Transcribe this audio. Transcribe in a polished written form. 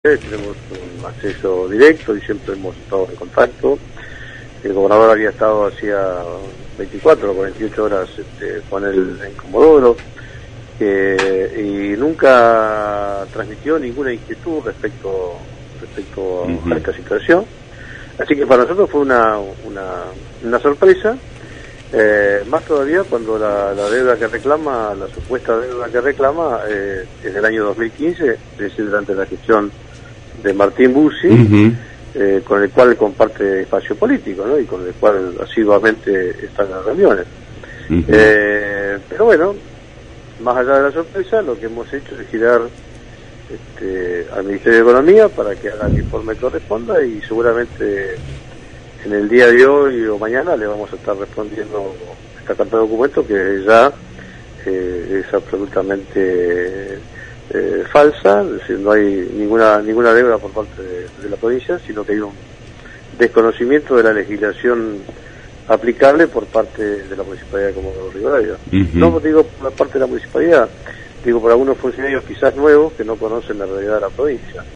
Tenemos un acceso directo y siempre hemos estado en contacto. El gobernador había estado hacía 24 o 48 horas con él en Comodoro y nunca transmitió ninguna inquietud respecto a esta situación. Así que para nosotros fue una sorpresa, más todavía cuando la deuda que reclama, la supuesta deuda que reclama, es del año 2015, es decir, durante la gestión de Martín Bussi, con el cual comparte espacio político, ¿no? Y con el cual asiduamente están en las reuniones. Pero bueno, más allá de la sorpresa, lo que hemos hecho es girar al Ministerio de Economía para que haga el informe que corresponda, y seguramente en el día de hoy o mañana le vamos a estar respondiendo esta carta de documento, que ya es absolutamente falsa. Es decir, no hay ninguna deuda por parte de la provincia, sino que hay un desconocimiento de la legislación aplicable por parte de la Municipalidad de Comodoro Rivadavia. No digo por la parte de la Municipalidad, digo por algunos funcionarios quizás nuevos que no conocen la realidad de la provincia.